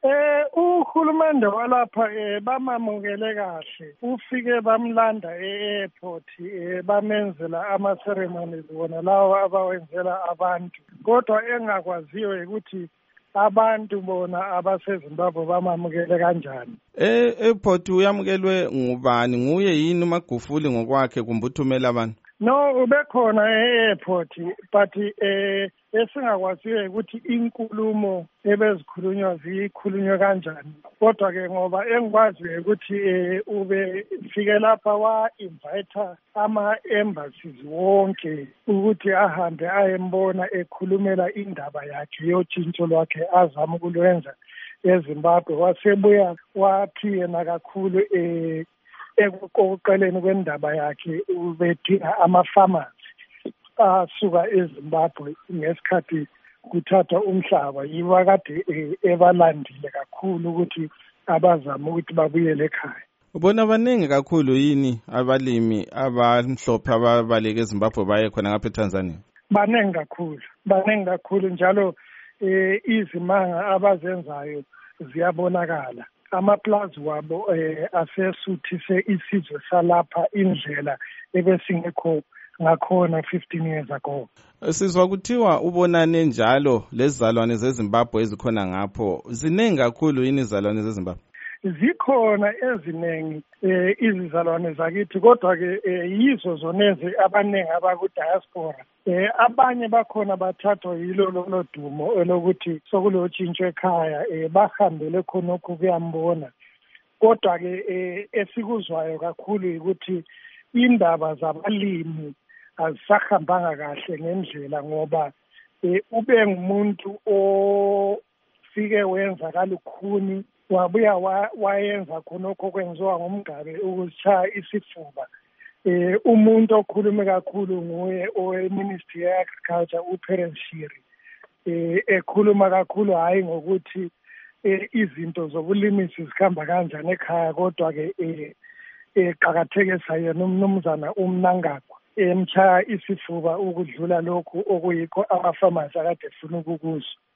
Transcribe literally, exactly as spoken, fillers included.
Eh uhulumende walapha eh bamamukele kahle. Ufike bamlanda e-airport eh bamenzela ama ceremonies wona lawo abawenzela abantu. Kodwa engakwaziyo ukuthi abantu bona abaseZimbabwe bamamukele kanjani. Eh airport uyamukelwe ngubani? Nguye yini uMagufuli ngokwakhe kumbe uthumela abantu? No, ubekhona e-airport but eh esingakwaziyo ukuthi inkulumo ebezikhulunywa zikhulunywe kanjani. Kodwa ke ngoba engikwaziyo ukuthi eh ube fike lapha wa invite ama embassies wonke ukuthi ahambe ayembona ekhulumela indaba yakhe yotshintsho lwakhe azama ukulwenza eZimbabwe. Wasebuya wathi yena kakhulu eh ekuqoqeleni kwendaba yakhe ubedinga ama-farmers asuka eZimbabwe ngesikhathi kuthatha umhlaba. Yiba kade ebalandile kakhulu ukuthi abazama ukuthi babuyele ekhaya. Ubona abaningi kakhulu yini abalimi abamhlophe ababaleke eZimbabwe baye khona ngapha eTanzania? Baningi kakhulu, baningi kakhulu njalo eh izimanga abazenzayo ziyabonakala. Amaplazi wabo eh asesuthise isizwe salapha indlela ebesingekho ngakhona fifteen years ago. Sizwa kuthiwa ubonane njalo lezizalwane zeZimbabwe ezikhona ngapho. Ziningi kakhulu yini izizalwane zeZimbabwe? Zikhona eziningi eh izizalwane zakithi kodwa ke yizo zonezi abaningi abaku diaspora. Eh abanye bakhona bathathwa yilo lo dumo elokuthi sokulotshintsho ekhaya eh bahambele khonokho kuyambona. Kodwa ke esikuzwayo kakhulu ukuthi indaba zabalimi azisahambanga kahle ngendlela ngoba ube ngumuntu ofike wenza kalukhuni wabuya wayenza khonokho kwenziwa ngomgabe ukushaya isifuba. Eh umuntu okhulume kakhulu nguye oweMinistry ye-Agriculture uPerence Shiri. Eh ekhuluma kakhulu hayi ngokuthi izinto zobulimisi zikhamba kanjani ekhaya kodwa ke eqhakathekisa yena umnumzana uMnangagwa emchaya isifuba ukudlula lokhu okuyikho ama-farmers akade efuna ukukuzo.